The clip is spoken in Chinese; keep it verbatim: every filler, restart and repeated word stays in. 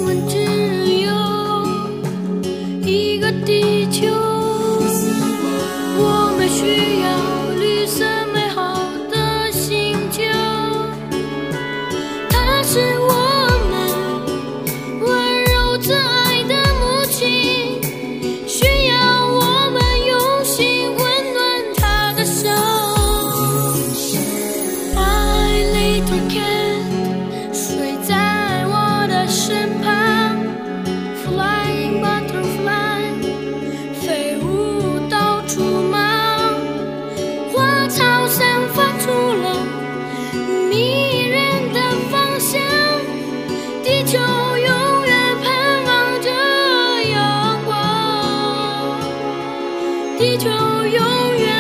们只有一个地球，我们需要绿色美好的星球，它是我们温柔慈爱的母亲，需要我们用心温暖她的手。 My little cat 睡在我的身旁， Flying butterfly 飞舞到处忙，花草散发出了迷人的芳香，地球永远盼望着阳光，地球永远